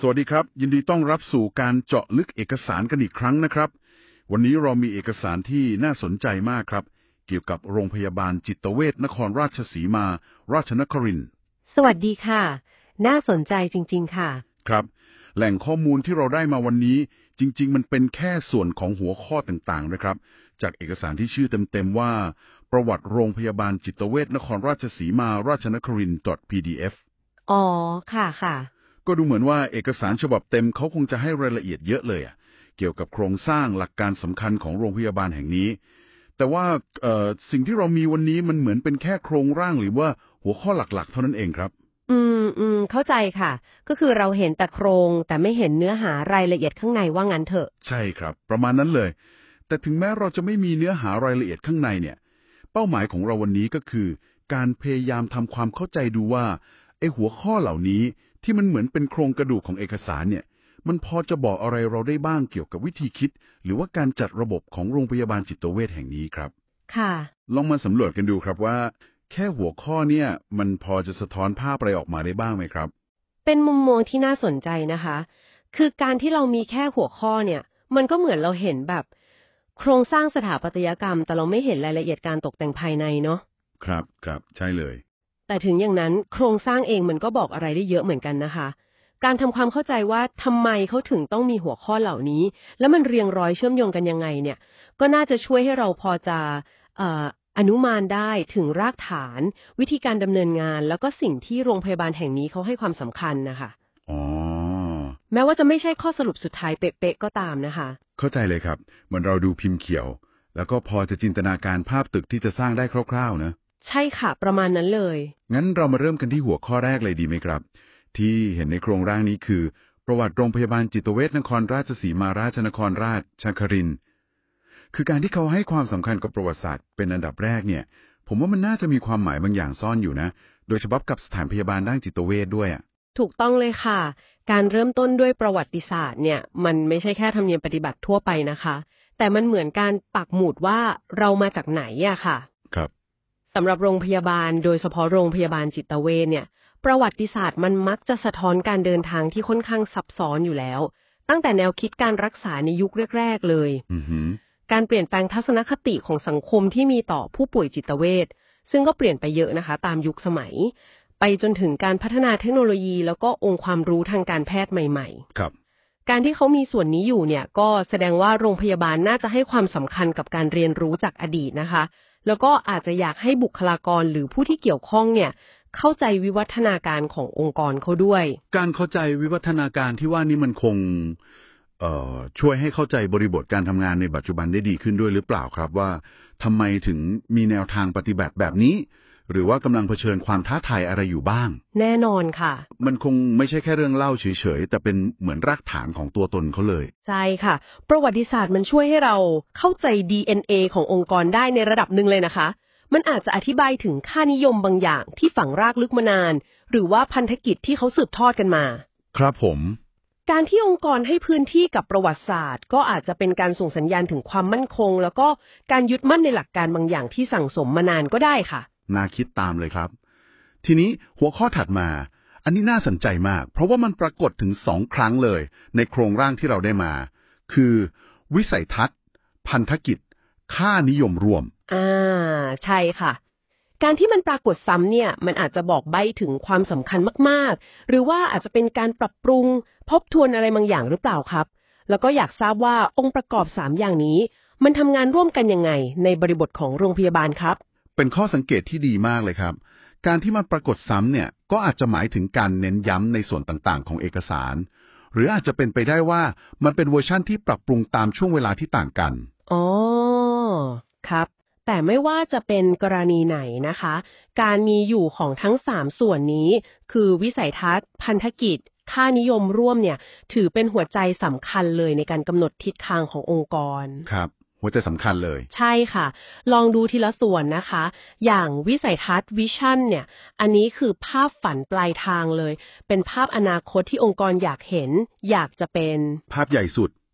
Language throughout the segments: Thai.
สวัสดีครับยินดีต้อนรับสู่การเจาะลึกเอกสารกันอีกครั้งนะครับวันนี้เรามีเอกสารที่น่าสนใจมากครับเกี่ยวกับโรงพยาบาลจิตเวชนครราชสีมาราชนครินทร์สวัสดีค่ะน่าสนใจจริงๆค่ะครับแหล่งข้อมูลที่เราได้มาวันนี้จริงๆมันเป็นแค่ส่วนของหัวข้อต่างๆนะครับจากเอกสารที่ชื่อเต็มๆว่าประวัติโรงพยาบาลจิตเวชนครราชสีมาราชนครินทร์ .pdf อ๋อค่ะค่ะก็ดูเหมือนว่าเอกสารฉบับเต็มเขาคงจะให้รายละเอียดเยอะเลยเกี่ยวกับโครงสร้างหลักการสำคัญของโรงพยาบาลแห่งนี้แต่ว่าสิ่งที่เรามีวันนี้มันเหมือนเป็นแค่โครงร่างหรือว่าหัวข้อหลักๆเท่านั้นเองครับเข้าใจค่ะก็คือเราเห็นแต่โครงแต่ไม่เห็นเนื้อหารายละเอียดข้างในว่างั้นเถอะใช่ครับประมาณนั้นเลยแต่ถึงแม้เราจะไม่มีเนื้อหารายละเอียดข้างในเนี่ยเป้าหมายของเราวันนี้ก็คือการพยายามทำความเข้าใจดูว่าไอ้หัวข้อเหล่านี้ที่มันเหมือนเป็นโครงกระดูกของเอกสารเนี่ยมันพอจะบอกอะไรเราได้บ้างเกี่ยวกับวิธีคิดหรือว่าการจัดระบบของโรงพยาบาลจิตเวชแห่งนี้ครับค่ะลองมาสำรวจกันดูครับว่าแค่หัวข้อเนี่ยมันพอจะสะท้อนภาพอะไรออกมาได้บ้างไหมครับเป็นมุมมองที่น่าสนใจนะคะคือการที่เรามีแค่หัวข้อเนี่ยมันก็เหมือนเราเห็นแบบโครงสร้างสถาปัตยกรรมแต่เราไม่เห็นรายละเอียดการตกแต่งภายในเนาะครับครับใช่เลยแต่ถึงอย่างนั้นโครงสร้างเองมันก็บอกอะไรได้เยอะเหมือนกันนะคะการทำความเข้าใจว่าทำไมเขาถึงต้องมีหัวข้อเหล่านี้แล้วมันเรียงร้อยเชื่อมโยงกันยังไงเนี่ยก็น่าจะช่วยให้เราพอจะเอ่ออนุมานได้ถึงรากฐานวิธีการดำเนินงานแล้วก็สิ่งที่โรงพยาบาลแห่งนี้เขาให้ความสำคัญนะคะอ๋อแม้ว่าจะไม่ใช่ข้อสรุปสุดท้ายเป๊ะๆก็ตามนะคะเข้าใจเลยครับเหมือนเราดูพิมพ์เขียวแล้วก็พอจะจินตนาการภาพตึกที่จะสร้างได้คร่าวๆนะใช่ค่ะประมาณนั้นเลยงั้นเรามาเริ่มกันที่หัวข้อแรกเลยดีไหมครับที่เห็นในโครงร่างนี้คือประวัติโรงพยาบาลจิตเวชนครราชสีมาราชนครราชครินทร์คือการที่เขาให้ความสำคัญกับประวัติศาสตร์เป็นอันดับแรกเนี่ยผมว่ามันน่าจะมีความหมายบางอย่างซ่อนอยู่นะโดยเฉพาะกับสถานพยาบาลด้านจิตเวชด้วยถูกต้องเลยค่ะการเริ่มต้นด้วยประวัติศาสตร์เนี่ยมันไม่ใช่แค่ธรรมเนียมปฏิบัติทั่วไปนะคะแต่มันเหมือนการปักหมุดว่าเรามาจากไหนอะค่ะครับสำหรับโรงพยาบาลโดยเฉพาะโรงพยาบาลจิตเวชเนี่ยประวัติศาสตร์มันมักจะสะท้อนการเดินทางที่ค่อนข้างซับซ้อนอยู่แล้วตั้งแต่แนวคิดการรักษาในยุคแรกๆเลยการเปลี่ยนแปลงทัศนคติของสังคมที่มีต่อผู้ป่วยจิตเวชซึ่งก็เปลี่ยนไปเยอะนะคะตามยุคสมัยไปจนถึงการพัฒนาเทคโนโลยีแล้วก็องค์ความรู้ทางการแพทย์ใหม่ๆครับการที่เขามีส่วนนี้อยู่เนี่ยก็แสดงว่าโรงพยาบาลน่าจะให้ความสำคัญกับการเรียนรู้จากอดีตนะคะแล้วก็อาจจะอยากให้บุคลากรหรือผู้ที่เกี่ยวข้องเนี่ยเข้าใจวิวัฒนาการขององค์กรเขาด้วยการเข้าใจวิวัฒนาการที่ว่านี่มันคงช่วยให้เข้าใจบริบทการทำงานในปัจจุบันได้ดีขึ้นด้วยหรือเปล่าครับว่าทำไมถึงมีแนวทางปฏิบัติแบบนี้หรือว่ากำลังเผชิญความท้าทายอะไรอยู่บ้างแน่นอนค่ะมันคงไม่ใช่แค่เรื่องเล่าเฉยๆแต่เป็นเหมือนรากฐานของตัวตนเขาเลยใช่ค่ะประวัติศาสตร์มันช่วยให้เราเข้าใจ DNA ขององค์กรได้ในระดับหนึ่งเลยนะคะมันอาจจะอธิบายถึงค่านิยมบางอย่างที่ฝังรากลึกมานานหรือว่าพันธกิจที่เขาสืบทอดกันมาครับผมการที่องค์กรให้พื้นที่กับประวัติศาสตร์ก็อาจจะเป็นการส่งสัญญาณถึงความมั่นคงแล้วก็การยึดมั่นในหลักการบางอย่างที่สั่งสมมานานก็ได้ค่ะน่าคิดตามเลยครับทีนี้หัวข้อถัดมาอันนี้น่าสนใจมากเพราะว่ามันปรากฏถึง2 ครั้งเลยในโครงร่างที่เราได้มาคือวิสัยทัศน์พันธกิจค่านิยมรวมใช่ค่ะการที่มันปรากฏซ้ำเนี่ยมันอาจจะบอกใบ้ถึงความสำคัญมากๆหรือว่าอาจจะเป็นการปรับปรุงทบทวนอะไรบางอย่างหรือเปล่าครับแล้วก็อยากทราบว่าองค์ประกอบ3อย่างนี้มันทำงานร่วมกันยังไงในบริบทของโรงพยาบาลครับเป็นข้อสังเกตที่ดีมากเลยครับการที่มันปรากฏซ้ำเนี่ยก็อาจจะหมายถึงการเน้นย้ำในส่วนต่างๆของเอกสารหรืออาจจะเป็นไปได้ว่ามันเป็นเวอร์ชั่นที่ปรับปรุงตามช่วงเวลาที่ต่างกันอ๋อครับแต่ไม่ว่าจะเป็นกรณีไหนนะคะการมีอยู่ของทั้ง3ส่วนนี้คือวิสัยทัศน์พันธกิจค่านิยมร่วมเนี่ยถือเป็นหัวใจสำคัญเลยในการกำหนดทิศทางขององค์กรครับหัวใจสำคัญเลยใช่ค่ะลองดูทีละส่วนนะคะอย่างวิสัยทัศน์วิชั่นเนี่ยอันนี้คือภาพฝันปลายทางเลยเป็นภาพอนาคตที่องค์กรอยากเห็นอยากจะเป็นภาพใหญ่สุด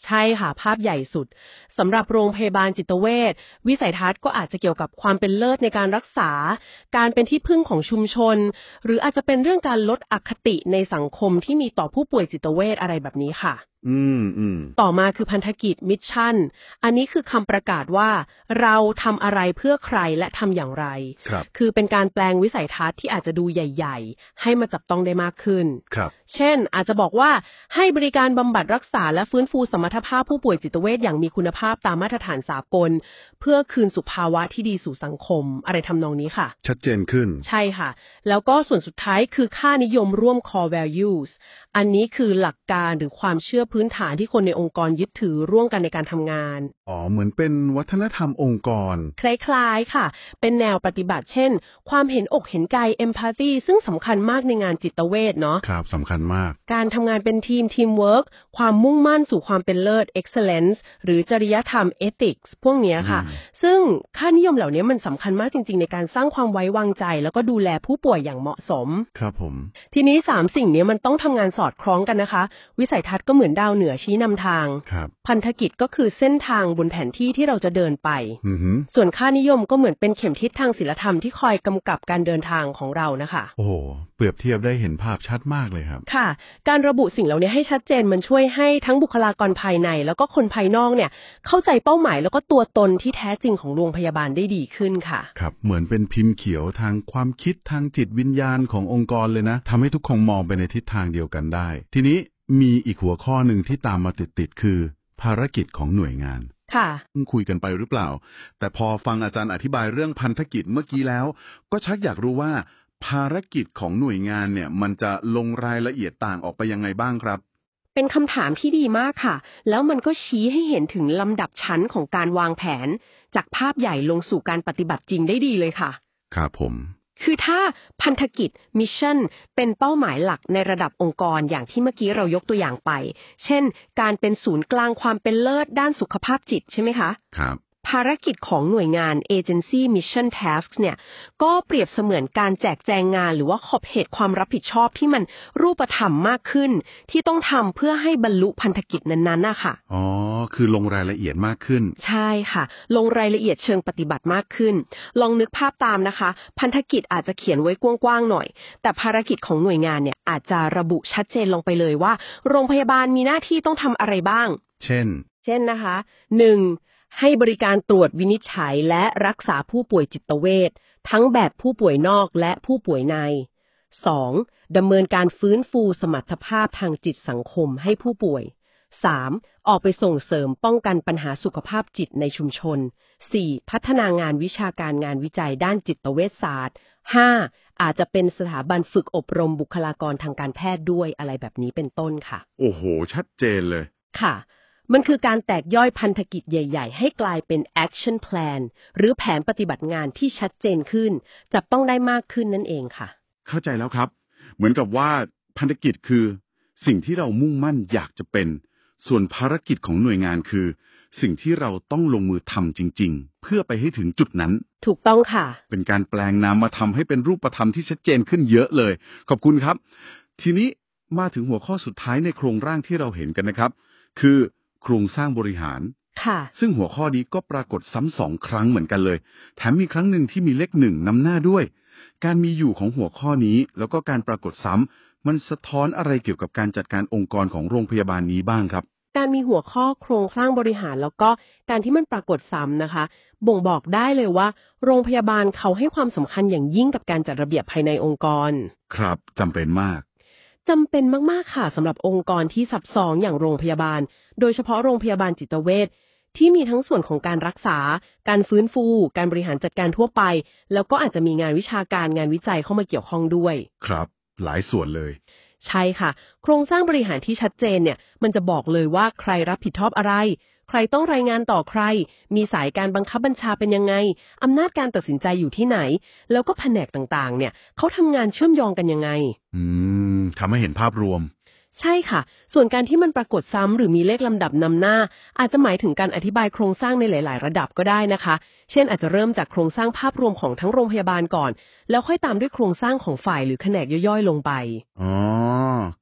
ใช่ค่ะภาพใหญ่สุดสำหรับโรงพยาบาลจิตเวชวิสัยทัศน์ก็อาจจะเกี่ยวกับความเป็นเลิศในการรักษาการเป็นที่พึ่งของชุมชนหรืออาจจะเป็นเรื่องการลดอคติในสังคมที่มีต่อผู้ป่วยจิตเวชอะไรแบบนี้ค่ะต่อมาคือพันธกิจมิชชั่นอันนี้คือคำประกาศว่าเราทำอะไรเพื่อใครและทำอย่างไรคือเป็นการแปลงวิสัยทัศน์ที่อาจจะดูใหญ่ๆให้มาจับต้องได้มากขึ้นเช่นอาจจะบอกว่าให้บริการบำบัดรักษาและฟื้นฟูสมรรถภาพผู้ป่วยจิตเวชอย่างมีคุณภาพตามมาตรฐานสากลเพื่อคืนสุภาวะที่ดีสู่สังคมอะไรทำนองนี้ค่ะชัดเจนขึ้นใช่ค่ะแล้วก็ส่วนสุดท้ายคือค่านิยมร่วม core values อันนี้คือหลักการหรือความเชื่อพื้นฐานที่คนในองค์กรยึดถือร่วมกันในการทำงานเหมือนเป็นวัฒนธรรมองค์กรคล้ายๆค่ะเป็นแนวปฏิบัติเช่นความเห็นอกเห็นใจ empathy ซึ่งสำคัญมากในงานจิตเวชเนาะครับสำคัญมากการทำงานเป็นทีม teamwork ความมุ่งมั่นสู่ความเป็นเลิศ excellence หรือจริยธรรม ethics พวกนี้ค่ะซึ่งค่านิยมเหล่านี้มันสำคัญมากจริงๆในการสร้างความไว้วางใจแล้วก็ดูแลผู้ป่วยอย่างเหมาะสมครับผมทีนี้3สิ่งนี้มันต้องทำงานสอดคล้องกันนะคะวิสัยทัศน์ก็เหมือนดาวเหนือชี้นำทางพันธกิจก็คือเส้นทางบนแผนที่ที่เราจะเดินไปส่วนค่านิยมก็เหมือนเป็นเข็มทิศทางศีลธรรมที่คอยกำกับการเดินทางของเรานะคะโอ้เปรียบเทียบได้เห็นภาพชัดมากเลยครับค่ะการระบุสิ่งเหล่านี้ให้ชัดเจนมันช่วยให้ทั้งบุคลากรภายในแล้วก็คนภายนอกเนี่ยเข้าใจเป้าหมายแล้วก็ตัวตนที่แท้จริงของโรงพยาบาลได้ดีขึ้นค่ะครับเหมือนเป็นพิมพ์เขียวทางความคิดทางจิตวิญญาณขององค์กรเลยนะทำให้ทุกคนมองไปในทิศทางเดียวกันได้ทีนี้มีอีกหัวข้อหนึ่งที่ตามมาติดๆคือภารกิจของหน่วยงานค่ะคุยกันไปหรือเปล่าแต่พอฟังอาจารย์อธิบายเรื่องพันธกิจเมื่อกี้แล้วก็ชักอยากรู้ว่าภารกิจของหน่วยงานเนี่ยมันจะลงรายละเอียดต่างออกไปยังไงบ้างครับเป็นคำถามที่ดีมากค่ะแล้วมันก็ชี้ให้เห็นถึงลำดับชั้นของการวางแผนจากภาพใหญ่ลงสู่การปฏิบัติจริงได้ดีเลยค่ะครับผมคือถ้าพันธกิจมิชชั่นเป็นเป้าหมายหลักในระดับองค์กรอย่างที่เมื่อกี้เรายกตัวอย่างไปเช่นการเป็นศูนย์กลางความเป็นเลิศด้านสุขภาพจิตใช่ไหมคะครับภารกิจของหน่วยงาน Agency Mission Tasks เนี่ยก็เปรียบเสมือนการแจกแจงงานหรือว่าขอบเขตความรับผิดชอบที่มันรูปธรรมมากขึ้นที่ต้องทำเพื่อให้บรรลุพันธกิจนั้นๆนะคะคือลงรายละเอียดมากขึ้นใช่ค่ะลงรายละเอียดเชิงปฏิบัติมากขึ้นลองนึกภาพตามนะคะพันธกิจอาจจะเขียนไว้กว้างๆหน่อยแต่ภารกิจของหน่วยงานเนี่ยอาจจะระบุชัดเจนลงไปเลยว่าโรงพยาบาลมีหน้าที่ต้องทำอะไรบ้างเช่นนะคะ 1. ให้บริการตรวจวินิจฉัยและรักษาผู้ป่วยจิตเวชทั้งแบบผู้ป่วยนอกและผู้ป่วยใน 2. ดำเนินการฟื้นฟูสมรรถภาพทางจิตสังคมให้ผู้ป่วย 3. ออกไปส่งเสริมป้องกันปัญหาสุขภาพจิตในชุมชน 4. พัฒนางานวิชาการงานวิจัยด้านจิตเวชศาสตร์ 5. อาจจะเป็นสถาบันฝึกอบรมบุคลากรทางการแพทย์ด้วยอะไรแบบนี้เป็นต้นค่ะโอ้โหชัดเจนเลยค่ะมันคือการแตกย่อยพันธกิจใหญ่ๆให้กลายเป็น action plan หรือแผนปฏิบัติงานที่ชัดเจนขึ้นจับต้องได้มากขึ้นนั่นเองค่ะเข้าใจแล้วครับเหมือนกับว่าพันธกิจคือสิ่งที่เรามุ่งมั่นอยากจะเป็นส่วนภารกิจของหน่วยงานคือสิ่งที่เราต้องลงมือทำจริงๆเพื่อไปให้ถึงจุดนั้นถูกต้องค่ะเป็นการแปลงนามมาทำให้เป็นรูปธรรมที่ชัดเจนขึ้นเยอะเลยขอบคุณครับทีนี้มาถึงหัวข้อสุดท้ายในโครงร่างที่เราเห็นกันนะครับคือโครงสร้างบริหารซึ่งหัวข้อนี้ก็ปรากฏซ้ำ2 ครั้งเหมือนกันเลยแถมมีครั้งหนึ่งที่มีเลข1นำหน้าด้วยการมีอยู่ของหัวข้อนี้แล้วก็การปรากฏซ้ำมันสะท้อนอะไรเกี่ยวกับการจัดการองค์กรของโรงพยาบาลนี้บ้างครับการมีหัวข้อโครงสร้างบริหารแล้วก็การที่มันปรากฏซ้ำนะคะบ่งบอกได้เลยว่าโรงพยาบาลเขาให้ความสำคัญอย่างยิ่งกับการจัดระเบียบภายในองค์กรครับจำเป็นมากค่ะสำหรับองค์กรที่ซับซ้อนอย่างโรงพยาบาลโดยเฉพาะโรงพยาบาลจิตเวชที่มีทั้งส่วนของการรักษาการฟื้นฟูการบริหารจัดการทั่วไปแล้วก็อาจจะมีงานวิชาการงานวิจัยเข้ามาเกี่ยวข้องด้วยครับหลายส่วนเลยใช่ค่ะโครงสร้างบริหารที่ชัดเจนเนี่ยมันจะบอกเลยว่าใครรับผิดชอบอะไรใครต้องรายงานต่อใครมีสายการบังคับบัญชาเป็นยังไงอำนาจการตัดสินใจอยู่ที่ไหนแล้วก็แผนกต่างๆเนี่ยเขาทำงานเชื่อมโยงกันยังไงทำให้เห็นภาพรวมใช่ค่ะส่วนการที่มันปรากฏซ้ำหรือมีเลขลำดับนำหน้าอาจจะหมายถึงการอธิบายโครงสร้างในหลายๆระดับก็ได้นะคะเช่นอาจจะเริ่มจากโครงสร้างภาพรวมของทั้งโรงพยาบาลก่อนแล้วค่อยตามด้วยโครงสร้างของฝ่ายหรือแผนกย่อยๆลงไปครับ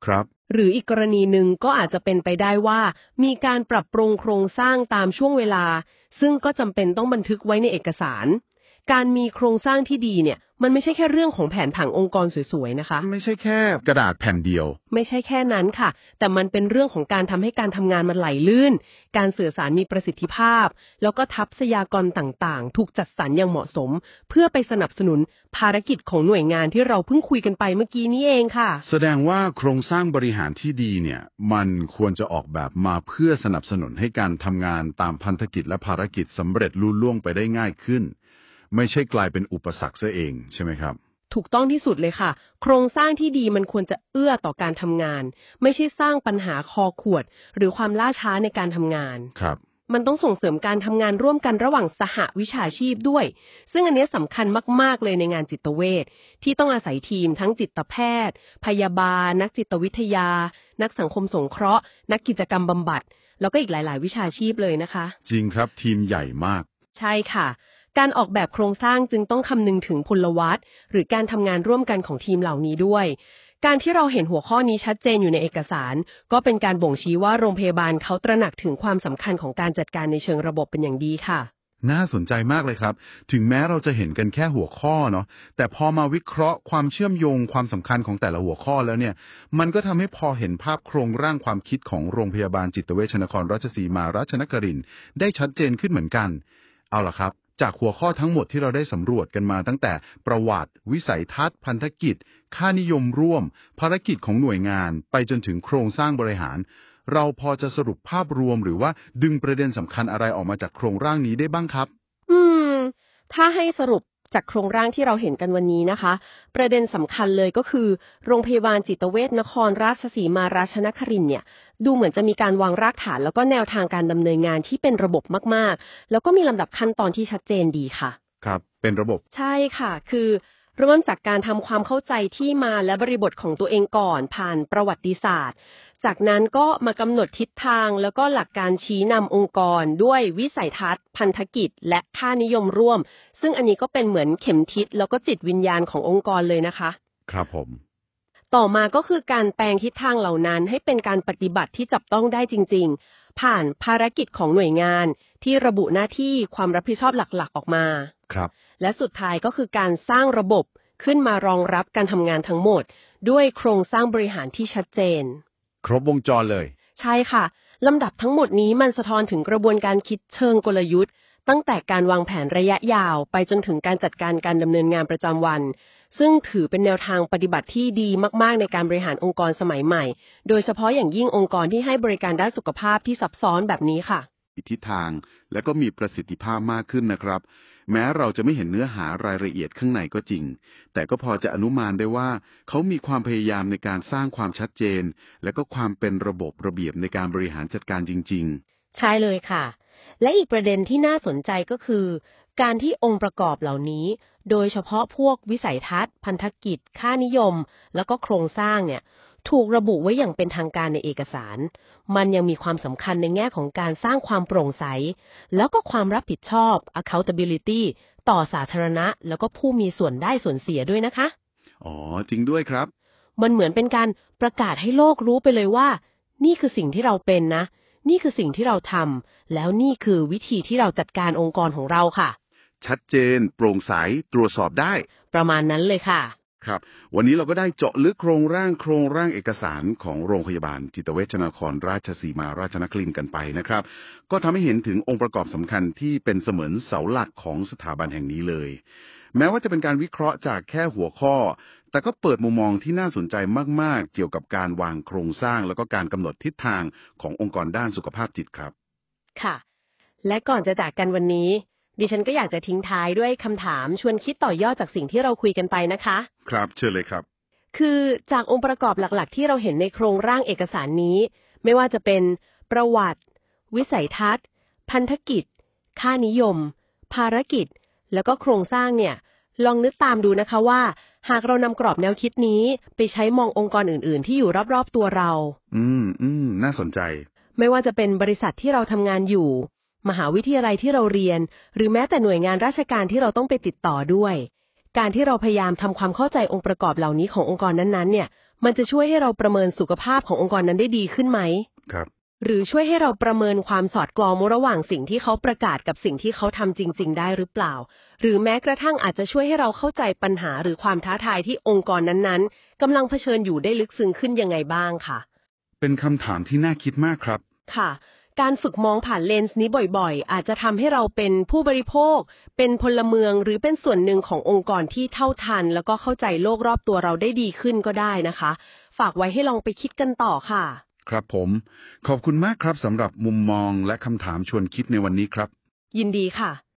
หรืออีกกรณีหนึ่งก็อาจจะเป็นไปได้ว่ามีการปรับปรุงโครงสร้างตามช่วงเวลาซึ่งก็จำเป็นต้องบันทึกไว้ในเอกสารการมีโครงสร้างที่ดีเนี่ยมันไม่ใช่แค่เรื่องของแผนผังองค์กรสวยๆนะคะไม่ใช่แค่กระดาษแผ่นเดียวไม่ใช่แค่นั้นค่ะแต่มันเป็นเรื่องของการทำให้การทำงานมันไหลลื่นการสื่อสารมีประสิทธิภาพแล้วก็ทรัพยากรต่างๆถูกจัดสรรอย่างเหมาะสมเพื่อไปสนับสนุนภารกิจของหน่วยงานที่เราเพิ่งคุยกันไปเมื่อกี้นี้เองค่ะแสดงว่าโครงสร้างบริหารที่ดีเนี่ยมันควรจะออกแบบมาเพื่อสนับสนุนให้การทำงานตามพันธกิจและภารกิจสำเร็จลุล่วงไปได้ง่ายขึ้นไม่ใช่กลายเป็นอุปสรรคซะเองใช่ไหมครับถูกต้องที่สุดเลยค่ะโครงสร้างที่ดีมันควรจะเอื้อต่อการทำงานไม่ใช่สร้างปัญหาคอขวดหรือความล่าช้าในการทำงานครับมันต้องส่งเสริมการทำงานร่วมกันระหว่างสหวิชาชีพด้วยซึ่งอันนี้สำคัญมากๆเลยในงานจิตเวชที่ต้องอาศัยทีมทั้งจิตแพทย์พยาบาลนักจิตวิทยานักสังคมสงเคราะห์นักกิจกรรมบำบัดแล้วก็อีกหลายๆวิชาชีพเลยนะคะจริงครับทีมใหญ่มากใช่ค่ะการออกแบบโครงสร้างจึงต้องคำนึงถึงพลวัตหรือการทำงานร่วมกันของทีมเหล่านี้ด้วยการที่เราเห็นหัวข้อนี้ชัดเจนอยู่ในเอกสารก็เป็นการบ่งชี้ว่าโรงพยาบาลเขาตระหนักถึงความสำคัญของการจัดการในเชิงระบบเป็นอย่างดีค่ะน่าสนใจมากเลยครับถึงแม้เราจะเห็นกันแค่หัวข้อเนาะแต่พอมาวิเคราะห์ความเชื่อมโยงความสำคัญของแต่ละหัวข้อแล้วเนี่ยมันก็ทำให้พอเห็นภาพโครงร่างความคิดของโรงพยาบาลจิตเวชนครราชสีมาราชนครินทร์ได้ชัดเจนขึ้นเหมือนกันเอาล่ะครับจากหัวข้อทั้งหมดที่เราได้สำรวจกันมาตั้งแต่ประวัติวิสัยทัศน์พันธกิจค่านิยมร่วมภารกิจของหน่วยงานไปจนถึงโครงสร้างบริหารเราพอจะสรุปภาพรวมหรือว่าดึงประเด็นสำคัญอะไรออกมาจากโครงร่างนี้ได้บ้างครับอืมถ้าให้สรุปจากโครงร่างที่เราเห็นกันวันนี้นะคะประเด็นสำคัญเลยก็คือโรงพยาบาลจิตเวชนครราชสีมาราชนครินทร์เนี่ยดูเหมือนจะมีการวางรากฐานแล้วก็แนวทางการดำเนินงานที่เป็นระบบมากๆแล้วก็มีลำดับขั้นตอนที่ชัดเจนดีค่ะครับเป็นระบบใช่ค่ะคือเริ่มจากการทำความเข้าใจที่มาและบริบทของตัวเองก่อนผ่านประวัติศาสตร์จากนั้นก็มากำหนดทิศทางแล้วก็หลักการชี้นำองค์กรด้วยวิสัยทัศน์พันธกิจและค่านิยมร่วมซึ่งอันนี้ก็เป็นเหมือนเข็มทิศแล้วก็จิตวิญญาณขององค์กรเลยนะคะครับผมต่อมาก็คือการแปลงทิศทางเหล่านั้นให้เป็นการปฏิบัติที่จับต้องได้จริงๆผ่านภารกิจของหน่วยงานที่ระบุหน้าที่ความรับผิดชอบหลักๆออกมาครับและสุดท้ายก็คือการสร้างระบบขึ้นมารองรับการทำงานทั้งหมดด้วยโครงสร้างบริหารที่ชัดเจนครบวงจรเลยใช่ค่ะลำดับทั้งหมดนี้มันสะท้อนถึงกระบวนการคิดเชิงกลยุทธ์ตั้งแต่การวางแผนระยะยาวไปจนถึงการจัดการการดำเนินงานประจำวันซึ่งถือเป็นแนวทางปฏิบัติที่ดีมากๆในการบริหารองค์กรสมัยใหม่โดยเฉพาะอย่างยิ่งองค์กรที่ให้บริการด้านสุขภาพที่ซับซ้อนแบบนี้ค่ะทิศทางและก็มีประสิทธิภาพมากขึ้นนะครับแม้เราจะไม่เห็นเนื้อหารายละเอียดข้างในก็จริงแต่ก็พอจะอนุมานได้ว่าเขามีความพยายามในการสร้างความชัดเจนและก็ความเป็นระบบระเบียบในการบริหารจัดการจริงๆใช่เลยค่ะและอีกประเด็นที่น่าสนใจก็คือการที่องค์ประกอบเหล่านี้โดยเฉพาะพวกวิสัยทัศน์พันธกิจค่านิยมแล้วก็โครงสร้างเนี่ยถูกระบุไว้อย่างเป็นทางการในเอกสารมันยังมีความสำคัญในแง่ของการสร้างความโปร่งใสแล้วก็ความรับผิดชอบ accountability ต่อสาธารณะแล้วก็ผู้มีส่วนได้ส่วนเสียด้วยนะคะอ๋อจริงด้วยครับมันเหมือนเป็นการประกาศให้โลกรู้ไปเลยว่านี่คือสิ่งที่เราเป็นนะนี่คือสิ่งที่เราทำแล้วนี่คือวิธีที่เราจัดการองค์กรของเราค่ะชัดเจนโปร่งใสตรวจสอบได้ประมาณนั้นเลยค่ะครับวันนี้เราก็ได้เจาะลึกโครงร่างเอกสารของโรงพยาบาลจิตเวชนครราชสีมาราชนครินทร์กันไปนะครับก็ทำให้เห็นถึงองค์ประกอบสำคัญที่เป็นเสมือนเสาหลักของสถาบันแห่งนี้เลยแม้ว่าจะเป็นการวิเคราะห์จากแค่หัวข้อแต่ก็เปิดมุมมองที่น่าสนใจมากๆเกี่ยวกับการวางโครงสร้างแล้วก็การกำหนดทิศทางขององค์กรด้านสุขภาพจิตครับค่ะและก่อนจะจากกันวันนี้ดิฉันก็อยากจะทิ้งท้ายด้วยคำถามชวนคิดต่อยอดจากสิ่งที่เราคุยกันไปนะคะครับเชิญเลยครับคือจากองค์ประกอบหลักๆที่เราเห็นในโครงร่างเอกสารนี้ไม่ว่าจะเป็นประวัติวิสัยทัศน์พันธกิจค่านิยมภารกิจแล้วก็โครงสร้างเนี่ยลองนึกตามดูนะคะว่าหากเรานำกรอบแนวคิดนี้ไปใช้มององค์กรอื่นๆที่อยู่รอบๆตัวเราน่าสนใจไม่ว่าจะเป็นบริษัทที่เราทำงานอยู่มหาวิทยาลัยที่เราเรียนหรือแม้แต่หน่วยงานราชการที่เราต้องไปติดต่อด้วยการที่เราพยายามทำความเข้าใจองค์ประกอบเหล่านี้ขององค์กรนั้นๆเนี่ยมันจะช่วยให้เราประเมินสุขภาพขององค์กรนั้นได้ดีขึ้นไหมครับหรือช่วยให้เราประเมินความสอดคล้องระหว่างสิ่งที่เขาประกาศกับสิ่งที่เขาทำจริงๆได้หรือเปล่าหรือแม้กระทั่งอาจจะช่วยให้เราเข้าใจปัญหาหรือความท้าทายที่องค์กรนั้นๆกำลังเผชิญอยู่ได้ลึกซึ้งขึ้นยังไงบ้างค่ะเป็นคำถามที่น่าคิดมากครับค่ะการฝึกมองผ่านเลนส์นี้บ่อยๆอาจจะทำให้เราเป็นผู้บริโภคเป็นพลเมืองหรือเป็นส่วนหนึ่งขององค์กรที่เท่าทันแล้วก็เข้าใจโลกรอบตัวเราได้ดีขึ้นก็ได้นะคะฝากไว้ให้ลองไปคิดกันต่อค่ะครับผมขอบคุณมากครับสำหรับมุมมองและคำถามชวนคิดในวันนี้ครับยินดีค่ะ